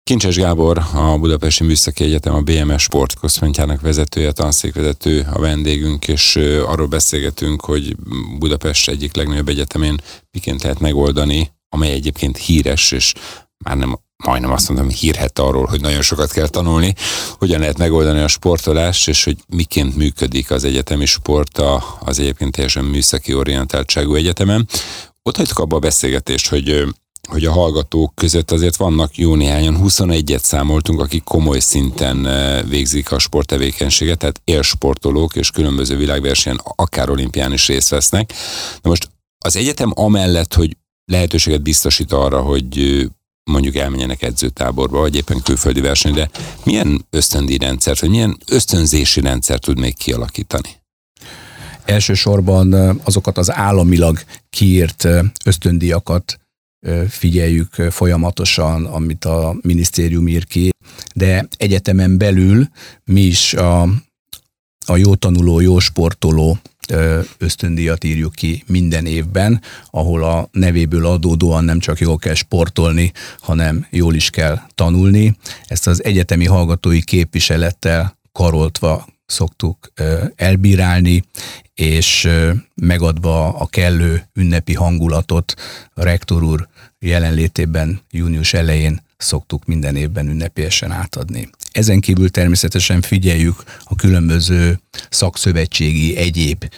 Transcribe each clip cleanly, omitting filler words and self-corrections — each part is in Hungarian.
Kincses Gábor, a Budapesti Műszaki Egyetem, a BMS Sportközpontjának vezetője, tanszékvezető a vendégünk, és arról beszélgetünk, hogy Budapest egyik legnagyobb egyetemén miként lehet megoldani, amely egyébként híres, és már nem majdnem azt mondom, hírhet arról, hogy nagyon sokat kell tanulni, hogyan lehet megoldani a sportolást, és hogy miként működik az egyetemi sport az egyébként teljesen műszaki orientáltságú egyetemen. Ott hagytuk abba a beszélgetést, hogy a hallgatók között azért vannak jó néhányan, 21-et számoltunk, akik komoly szinten végzik a sporttevékenységet, tehát élsportolók és különböző világversenyen, akár olimpián is részt vesznek. Na most az egyetem amellett, hogy lehetőséget biztosít arra, hogy mondjuk elmenjenek edzőtáborba, vagy éppen külföldi versenyre, milyen ösztöndíjrendszert, vagy milyen ösztönzési rendszert tud még kialakítani? Elsősorban azokat az államilag kiírt ösztöndíjakat figyeljük folyamatosan, amit a minisztérium ír ki, de egyetemen belül mi is a jó tanuló, jó sportoló ösztöndíjat írjuk ki minden évben, ahol a nevéből adódóan nem csak jól kell sportolni, hanem jól is kell tanulni. Ezt az egyetemi hallgatói képviselettel karoltva szoktuk elbírálni, és megadva a kellő ünnepi hangulatot a rektor úr jelenlétében június elején szoktuk minden évben ünnepélyesen átadni. Ezen kívül természetesen figyeljük a különböző szakszövetségi egyéb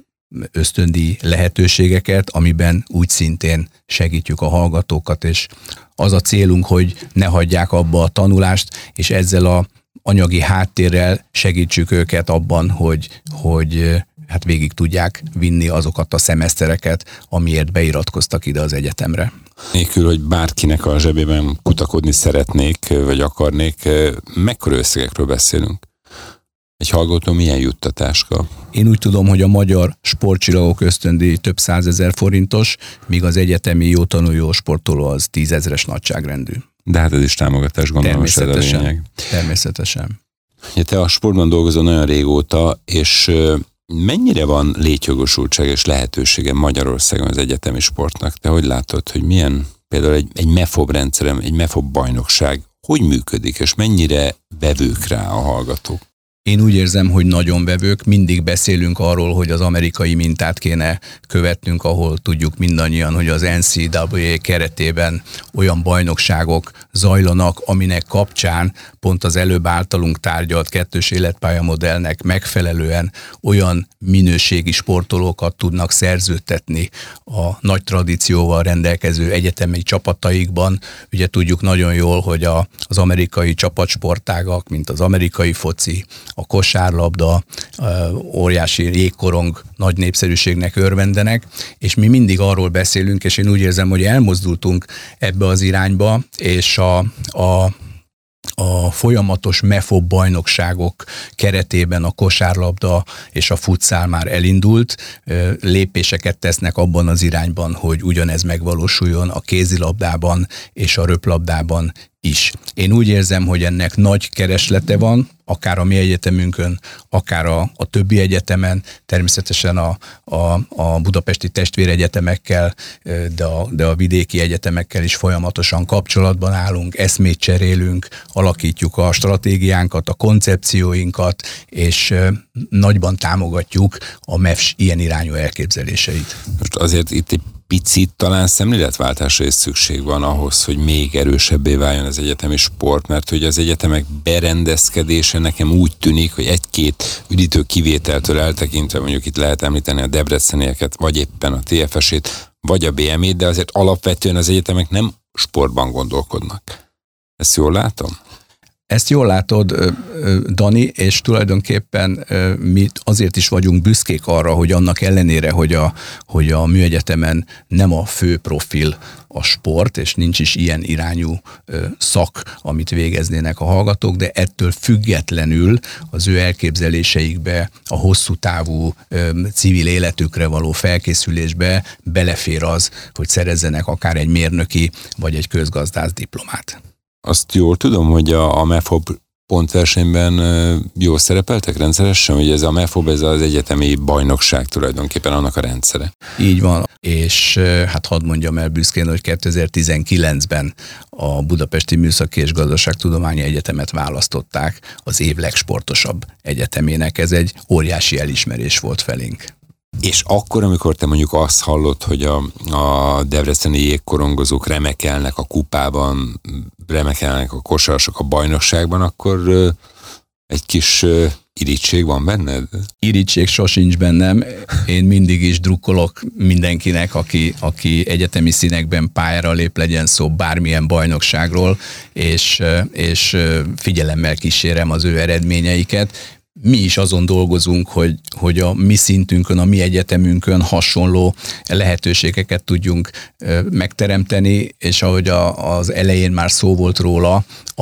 ösztöndíj lehetőségeket, amiben úgy szintén segítjük a hallgatókat, és az a célunk, hogy ne hagyják abba a tanulást, és ezzel a anyagi háttérrel segítsük őket abban, hogy hát végig tudják vinni azokat a szemesztereket, amiért beiratkoztak ide az egyetemre. Nélkül, hogy bárkinek a zsebében kutakodni szeretnék, vagy akarnék, mekkora összegekről beszélünk? Egy hallgató milyen juttatás kap? Én úgy tudom, hogy a magyar sportcsillagok ösztöndíj több 100 000 forintos, míg az egyetemi jó tanuló, jó sportoló az 10 000-es nagyságrendű. De hát ez is támogatás, gondolom, ez a lényeg. Természetesen. Ja, te a sportban dolgozol nagyon régóta, és mennyire van létjogosultság és lehetősége Magyarországon az egyetemi sportnak? Te hogy látod, hogy milyen például egy MEFOB rendszerem, egy MEFOB bajnokság, hogy működik, és mennyire vevők rá a hallgatók? Én úgy érzem, hogy nagyon vevők, mindig beszélünk arról, hogy az amerikai mintát kéne követnünk, ahol tudjuk mindannyian, hogy az NCAA keretében olyan bajnokságok zajlanak, aminek kapcsán pont az előbb általunk tárgyalt kettős életpályamodellnek megfelelően olyan minőségi sportolókat tudnak szerződtetni a nagy tradícióval rendelkező egyetemi csapataikban. Ugye tudjuk nagyon jól, hogy az amerikai csapatsportágak, mint az amerikai foci, a kosárlabda, óriási jégkorong nagy népszerűségnek örvendenek, és mi mindig arról beszélünk, és én úgy érzem, hogy elmozdultunk ebbe az irányba, és a folyamatos MEFOB bajnokságok keretében a kosárlabda és a futszál már elindult, lépéseket tesznek abban az irányban, hogy ugyanez megvalósuljon a kézilabdában és a röplabdában is. Én úgy érzem, hogy ennek nagy kereslete van, akár a mi egyetemünkön, akár a többi egyetemen, természetesen a budapesti testvéregyetemekkel, de a vidéki egyetemekkel is folyamatosan kapcsolatban állunk, eszmét cserélünk, alakítjuk a stratégiánkat, a koncepcióinkat, és nagyban támogatjuk a MEFS ilyen irányú elképzeléseit. Most azért itt egy picit talán szemléletváltásra is szükség van ahhoz, hogy még erősebbé váljon az egyetemi sport, mert hogy az egyetemek berendezkedése nekem úgy tűnik, hogy egy-két üdítő kivételtől eltekintve, mondjuk itt lehet említeni a debrecenieket, vagy éppen a TFS-ét, vagy a BM-ét, de azért alapvetően az egyetemek nem sportban gondolkodnak. Ezt jól látom? Ezt jól látod, Dani, és tulajdonképpen mi azért is vagyunk büszkék arra, hogy annak ellenére, hogy a műegyetemen nem a fő profil a sport, és nincs is ilyen irányú szak, amit végeznének a hallgatók, de ettől függetlenül az ő elképzeléseikbe, a hosszú távú civil életükre való felkészülésbe belefér az, hogy szerezzenek akár egy mérnöki vagy egy közgazdász diplomát. Azt jól tudom, hogy a MEFOB pontversenyben jól szerepeltek rendszeresen, hogy ez a MEFOB, ez az egyetemi bajnokság tulajdonképpen annak a rendszere. Így van, és hát hadd mondjam el büszkén, hogy 2019-ben a Budapesti Műszaki és Gazdaságtudományi Egyetemet választották az év legsportosabb egyetemének. Ez egy óriási elismerés volt felénk. És akkor, amikor te mondjuk azt hallod, hogy a debreceni jégkorongozók remekelnek a kupában, remekelnek a kosarasok a bajnokságban, akkor egy kis irigység van benned? Irigység sosincs bennem. Én mindig is drukkolok mindenkinek, aki egyetemi színekben pályára lép, legyen szó bármilyen bajnokságról, és figyelemmel kísérem az ő eredményeiket. Mi is azon dolgozunk, hogy a mi szintünkön, a mi egyetemünkön hasonló lehetőségeket tudjunk megteremteni, és ahogy az elején már szó volt róla,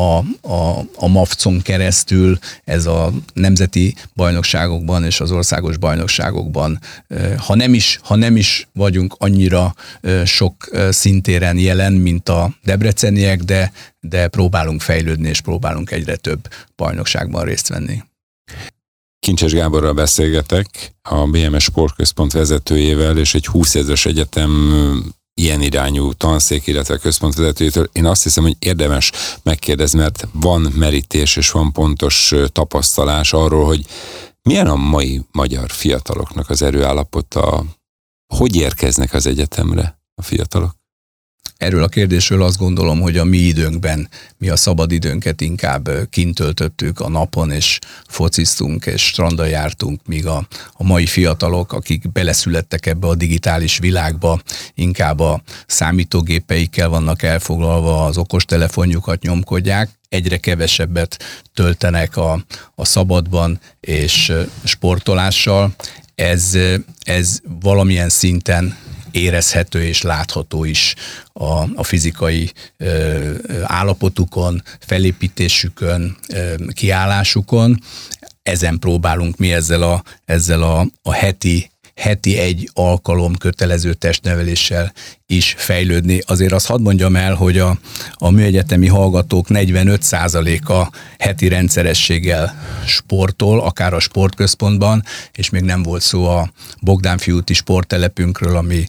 a MAFC-on keresztül ez a nemzeti bajnokságokban és az országos bajnokságokban, ha nem is vagyunk annyira sok szintéren jelen, mint a debreceniek, de próbálunk fejlődni, és próbálunk egyre több bajnokságban részt venni. Kincses Gáborral beszélgetek, a BMS Sportközpont vezetőjével, és egy 20 000-es egyetem ilyen irányú tanszék, illetve központvezetőjétől. Én azt hiszem, hogy érdemes megkérdezni, mert van merítés és van pontos tapasztalás arról, hogy milyen a mai magyar fiataloknak az erőállapota, hogy érkeznek az egyetemre a fiatalok? Erről a kérdésről azt gondolom, hogy a mi időnkben mi a szabad időnket inkább kint töltöttük a napon, és fociztunk, és strandon jártunk, míg a mai fiatalok, akik beleszülettek ebbe a digitális világba, inkább a számítógépeikkel vannak elfoglalva, az okostelefonjukat nyomkodják, egyre kevesebbet töltenek a szabadban és sportolással. Ez valamilyen szinten érezhető és látható is a fizikai állapotukon, felépítésükön, kiállásukon. Ezen próbálunk mi ezzel a heti egy alkalom kötelező testneveléssel is fejlődni. Azért azt hadd mondjam el, hogy a műegyetemi hallgatók 45%-a heti rendszerességgel sportol, akár a sportközpontban, és még nem volt szó a Bogdánfi sporttelepünkről, ami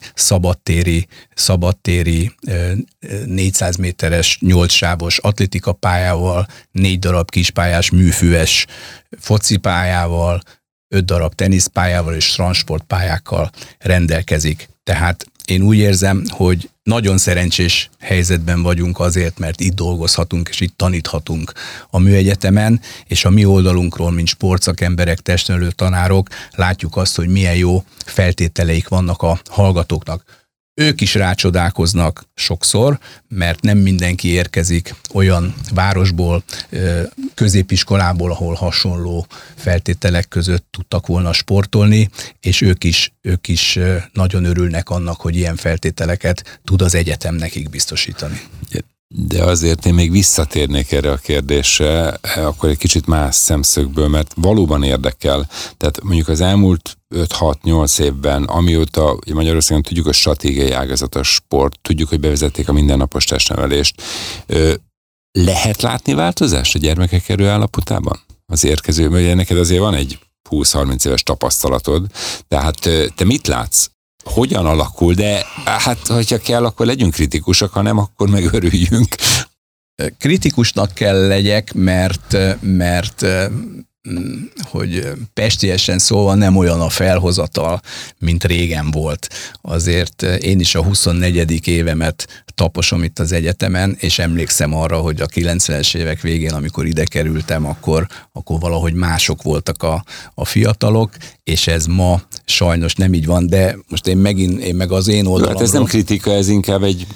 szabadtéri 400 méteres 8 sávos atlétikapályával, 4 darab kispályás műfüves focipályával, 5 darab teniszpályával és strandsportpályákkal rendelkezik. Tehát én úgy érzem, hogy nagyon szerencsés helyzetben vagyunk azért, mert itt dolgozhatunk és itt taníthatunk a műegyetemen, és a mi oldalunkról, mint sportszakemberek, testnevelő tanárok látjuk azt, hogy milyen jó feltételeik vannak a hallgatóknak. Ők is rácsodálkoznak sokszor, mert nem mindenki érkezik olyan városból, középiskolából, ahol hasonló feltételek között tudtak volna sportolni, és ők is nagyon örülnek annak, hogy ilyen feltételeket tud az egyetem nekik biztosítani. De azért én még visszatérnék erre a kérdésre, akkor egy kicsit más szemszögből, mert valóban érdekel. Tehát mondjuk az elmúlt 5-6-8 évben, amióta Magyarországon tudjuk, hogy stratégiai ágazat a sport, tudjuk, hogy bevezették a mindennapos testnevelést. Lehet látni változást a gyermekek erőállapotában? Az érkező, mert neked azért van egy 20-30 éves tapasztalatod, tehát te mit látsz? Hogyan alakul, de hát, hogyha kell, akkor legyünk kritikusak, ha nem, akkor meg örüljünk. Kritikusnak kell legyek, mert hogy pestiesen szólva nem olyan a felhozatal, mint régen volt. Azért én is a 24. évemet taposom itt az egyetemen, és emlékszem arra, hogy a 90-es évek végén, amikor ide kerültem, akkor valahogy mások voltak a fiatalok, és ez ma sajnos nem így van, de most én meg az én oldalamról... Hát ez nem kritika, ez inkább egy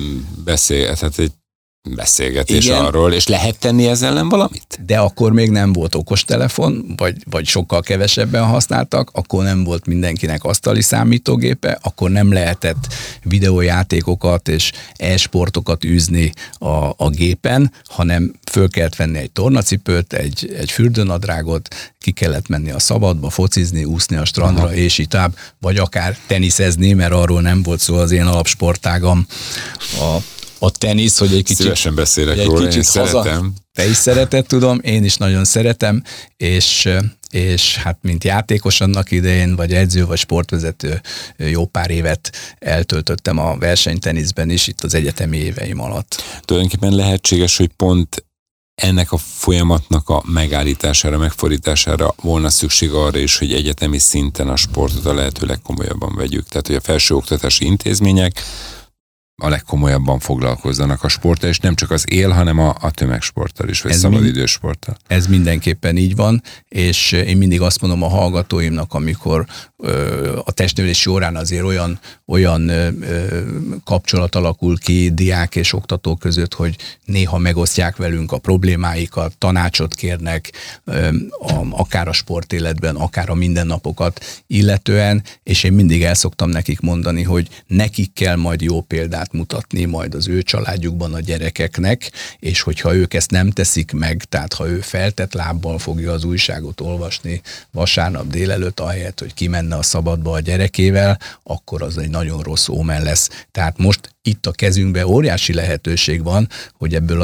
beszélgetés. Igen. Arról, és lehet tenni ezzel ellen valamit? De akkor még nem volt okostelefon, vagy sokkal kevesebben használtak, akkor nem volt mindenkinek asztali számítógépe, akkor nem lehetett videójátékokat és e-sportokat űzni a gépen, hanem föl kellett venni egy tornacipőt, egy fürdőnadrágot, ki kellett menni a szabadba, focizni, úszni a strandra, aha, és így tovább, vagy akár teniszezni, mert arról nem volt szó, az én alapsportágam a tenisz, hogy egy kicsit... Szívesen beszélek róla, én szeretem. Te is szereted, tudom, én is nagyon szeretem, és hát mint játékos annak idején, vagy edző, vagy sportvezető jó pár évet eltöltöttem a versenyteniszben is, itt az egyetemi éveim alatt. Tulajdonképpen lehetséges, hogy pont ennek a folyamatnak a megállítására, megfordítására volna szükség arra is, hogy egyetemi szinten a sportot a lehető legkomolyabban vegyük. Tehát, hogy a felsőoktatási intézmények a legkomolyabban foglalkozzanak a sporttal, és nem csak az hanem a tömegsporttal is, vagy szabadidősporttal. Ez mindenképpen így van, és én mindig azt mondom a hallgatóimnak, amikor a testnevelési órán azért olyan kapcsolat alakul ki diák és oktató között, hogy néha megosztják velünk a problémáikat, tanácsot kérnek, akár a sportéletben, akár a mindennapokat illetően, és én mindig el szoktam nekik mondani, hogy nekik kell majd jó példát mutatni majd az ő családjukban a gyerekeknek, és hogyha ők ezt nem teszik meg, tehát ha ő feltett lábbal fogja az újságot olvasni vasárnap délelőtt, ahelyett, hogy kimenne a szabadba a gyerekével, akkor az egy nagyon rossz ómen lesz. Tehát most itt a kezünkben óriási lehetőség van, hogy ebből a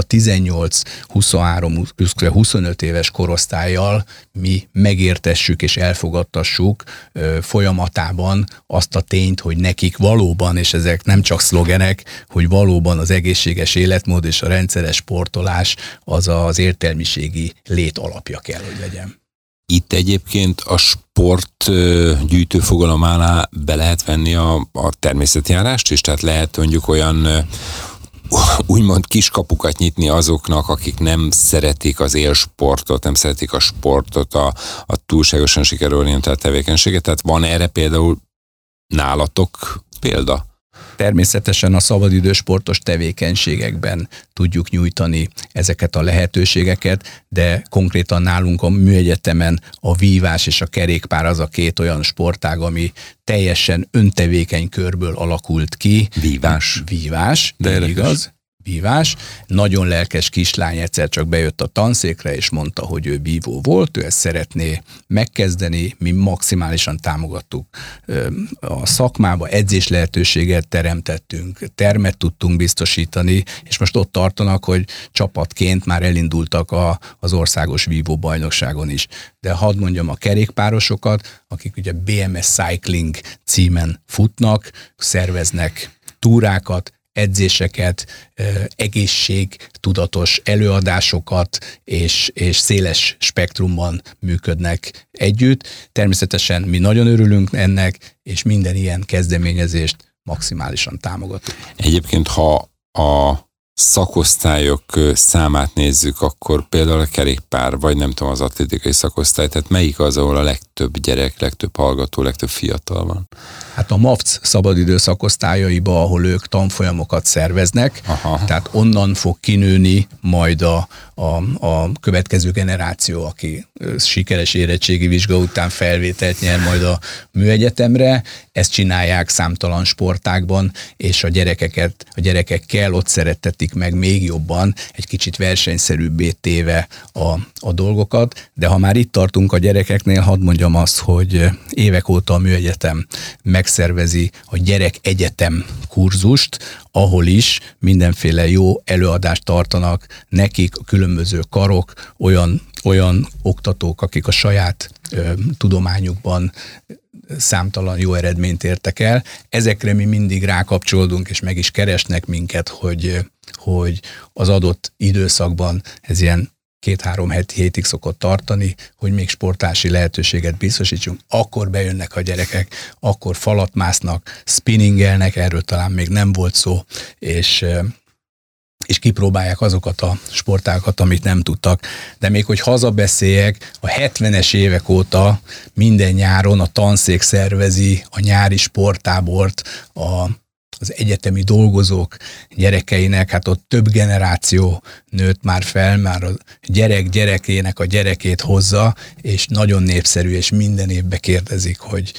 18-23-25 éves korosztállyal mi megértessük és elfogadtassuk folyamatában azt a tényt, hogy nekik valóban, és ezek nem csak szlogenek, hogy valóban az egészséges életmód és a rendszeres sportolás az az értelmiségi lét alapja kell, hogy legyen. Itt egyébként a sport gyűjtőfogalom alá be lehet venni a természetjárást is, tehát lehet mondjuk olyan úgymond kiskapukat nyitni azoknak, akik nem szeretik az élsportot, nem szeretik a sportot, a túlságosan sikerorientált tevékenységet, tehát van erre például nálatok példa? Természetesen a szabadidősportos tevékenységekben tudjuk nyújtani ezeket a lehetőségeket, de konkrétan nálunk a műegyetemen a vívás és a kerékpár az a két olyan sportág, ami teljesen öntevékeny körből alakult ki. Vívás, de igaz. Vívás. Nagyon lelkes kislány egyszer csak bejött a tanszékre, és mondta, hogy ő vívó volt, ő ezt szeretné megkezdeni, mi maximálisan támogattuk a szakmába, edzés lehetőséget teremtettünk, termet tudtunk biztosítani, és most ott tartanak, hogy csapatként már elindultak az országos vívó bajnokságon is. De hadd mondjam a kerékpárosokat, akik ugye BMS Cycling címen futnak, szerveznek túrákat, edzéseket, egészségtudatos előadásokat, és széles spektrumban működnek együtt. Természetesen mi nagyon örülünk ennek, és minden ilyen kezdeményezést maximálisan támogatunk. Egyébként, ha a szakosztályok számát nézzük, akkor például a kerékpár, vagy nem tudom, az atlétikai szakosztály, tehát melyik az, ahol a legtöbb gyerek, legtöbb hallgató, legtöbb fiatal van? Hát a MAFC szabadidő szakosztályaiba, ahol ők tanfolyamokat szerveznek, tehát onnan fog kinőni majd a következő generáció, aki sikeres érettségi vizsga után felvételt nyer majd a műegyetemre. Ezt csinálják számtalan sportágban, és a gyerekekkel ott szerettetik meg még jobban, egy kicsit versenyszerűbbé téve a dolgokat, de ha már itt tartunk a gyerekeknél, hadd mondjam azt, hogy évek óta a műegyetem megszervezi a gyerek egyetem kurzust, ahol is mindenféle jó előadást tartanak nekik, a különböző karok, olyan oktatók, akik a saját tudományukban számtalan jó eredményt értek el. Ezekre mi mindig rákapcsolódunk, és meg is keresnek minket, hogy az adott időszakban ez ilyen 2-3 hétig szokott tartani, hogy még sportási lehetőséget biztosítsunk, akkor bejönnek a gyerekek, akkor falat másznak, spinningelnek, erről talán még nem volt szó, és kipróbálják azokat a sportágokat, amit nem tudtak. De még hogy hazabeszéljek, a 70-es évek óta minden nyáron a tanszék szervezi a nyári sporttábort az egyetemi dolgozók gyerekeinek, hát ott több generáció nőtt már fel, már a gyerek gyerekének a gyerekét hozza, és nagyon népszerű, és minden évben kérdezik, hogy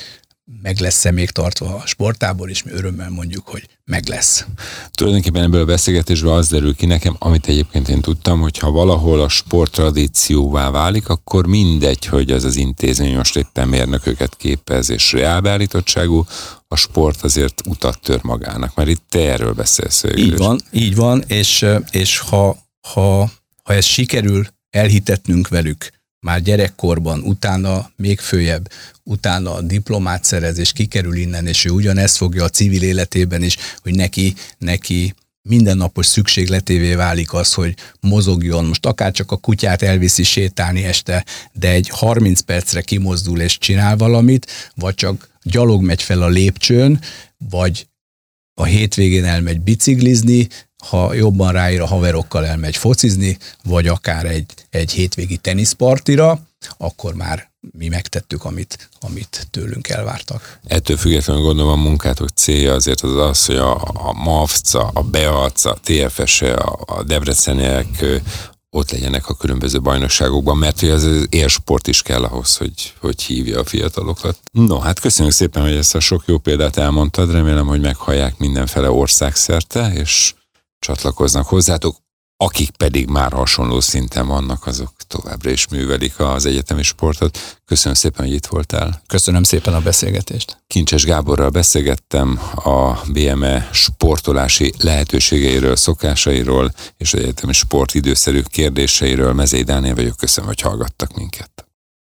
meg lesz-e még tartva a sporttábor, és mi örömmel mondjuk, hogy meg lesz. Tulajdonképpen ebből a beszélgetésből az derül ki nekem, amit egyébként én tudtam, hogy ha valahol a sport tradícióvá válik, akkor mindegy, hogy az intézmény most éppen mérnököket képez és reálbeállítottságú, a sport azért utat tör magának, mert itt te erről beszélsz. Így van, és ha ez sikerül elhitetnünk velük, már gyerekkorban, utána még följebb, utána a diplomát szerez, és kikerül innen, és ő ugyanezt fogja a civil életében is, hogy neki mindennapos szükségletévé válik az, hogy mozogjon. Most akár csak a kutyát elviszi sétálni este, de egy 30 percre kimozdul és csinál valamit, vagy csak gyalog megy fel a lépcsőn, vagy a hétvégén elmegy biciklizni, ha jobban ráír, a haverokkal elmegy focizni, vagy akár egy hétvégi teniszpartira, akkor már mi megtettük, amit tőlünk elvártak. Ettől függetlenül gondolom a munkátok célja azért az, hogy a MAFC, a BEAC, a TFS, a debreceniek ott legyenek a különböző bajnokságokban, mert az élsport is kell ahhoz, hogy hívja a fiatalokat. No, hát köszönjük szépen, hogy ezt a sok jó példát elmondtad, remélem, hogy meghallják mindenfele országszerte, és csatlakoznak hozzátok, akik pedig már hasonló szinten vannak, azok továbbra is művelik az egyetemi sportot. Köszönöm szépen, hogy itt voltál. Köszönöm szépen a beszélgetést. Kincses Gáborral beszélgettem a BME sportolási lehetőségeiről, szokásairól és az egyetemi sport időszerű kérdéseiről. Mezei Dániel vagyok, köszönöm, hogy hallgattak minket.